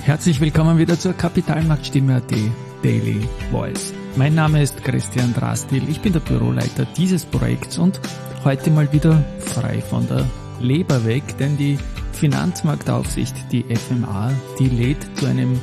Herzlich willkommen wieder zur Kapitalmarktstimme.at Daily Voice. Mein Name ist Christian Drastil, ich bin der Büroleiter dieses Projekts und heute mal wieder frei von der Leber weg, denn die Finanzmarktaufsicht, die FMA, die lädt zu einem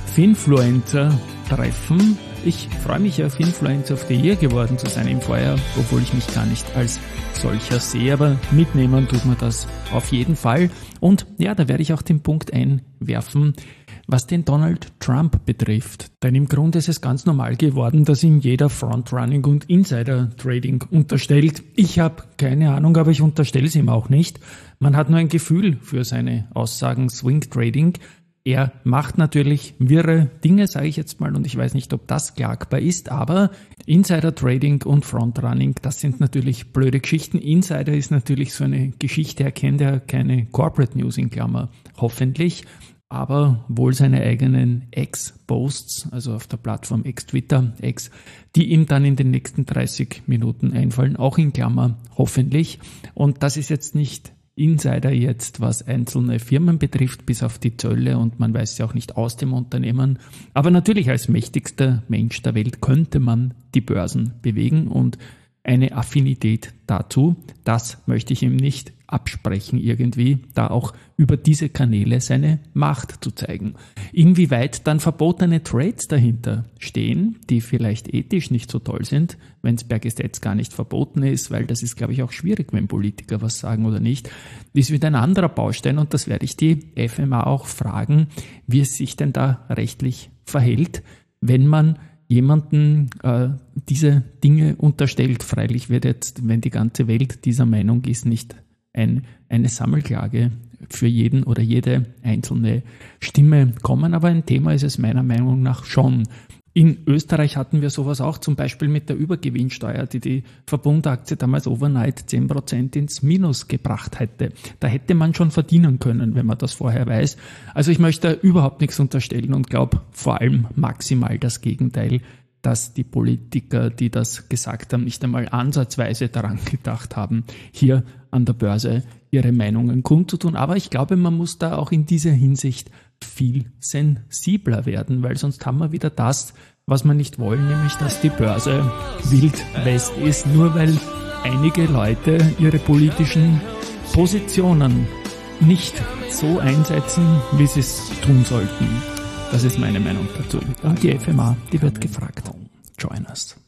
Finfluencer-Treffen. Ich freue mich auf Influencer of the Year geworden zu sein im Vorjahr, obwohl ich mich gar nicht als solcher sehe, aber mitnehmen tut man das auf jeden Fall. Und ja, da werde ich auch den Punkt einwerfen, was den Donald Trump betrifft. Denn im Grunde ist es ganz normal geworden, dass ihm jeder Frontrunning und Insider-Trading unterstellt. Ich habe keine Ahnung, aber ich unterstelle es ihm auch nicht. Man hat nur ein Gefühl für seine Aussagen Swing-Trading. Er macht natürlich wirre Dinge, sage ich jetzt mal, und ich weiß nicht, ob das klagbar ist, aber Insider-Trading und Frontrunning, das sind natürlich blöde Geschichten. Insider ist natürlich so eine Geschichte, er kennt ja keine Corporate News in Klammer, hoffentlich, aber wohl seine eigenen X-Posts, also auf der Plattform X-Twitter, X, die ihm dann in den nächsten 30 Minuten einfallen, auch in Klammer, hoffentlich. Und das ist jetzt nicht Insider jetzt, was einzelne Firmen betrifft, bis auf die Zölle, und man weiß ja auch nicht aus dem Unternehmen. Aber natürlich als mächtigster Mensch der Welt könnte man die Börsen bewegen und eine Affinität dazu, das möchte ich ihm nicht absprechen irgendwie, da auch über diese Kanäle seine Macht zu zeigen. Inwieweit dann verbotene Trades dahinter stehen, die vielleicht ethisch nicht so toll sind, wenn es per Gesetz gar nicht verboten ist, weil das ist, glaube ich, auch schwierig, wenn Politiker was sagen oder nicht, ist wieder ein anderer Baustein, und das werde ich die FMA auch fragen, wie es sich denn da rechtlich verhält, wenn man jemanden diese Dinge unterstellt. Freilich wird jetzt, wenn die ganze Welt dieser Meinung ist, nicht eine Sammelklage für jeden oder jede einzelne Stimme kommen, aber ein Thema ist es meiner Meinung nach schon. In Österreich hatten wir sowas auch, zum Beispiel mit der Übergewinnsteuer, die Verbundaktie damals overnight 10% ins Minus gebracht hätte. Da hätte man schon verdienen können, wenn man das vorher weiß. Also ich möchte überhaupt nichts unterstellen und glaube vor allem maximal das Gegenteil, dass die Politiker, die das gesagt haben, nicht einmal ansatzweise daran gedacht haben, hier an der Börse ihre Meinungen kundzutun. Aber ich glaube, man muss da auch in dieser Hinsicht viel sensibler werden, weil sonst haben wir wieder das, was wir nicht wollen, nämlich dass die Börse Wild West ist, nur weil einige Leute ihre politischen Positionen nicht so einsetzen, wie sie es tun sollten. Das ist meine Meinung dazu. Und die FMA, die wird gefragt. Join us.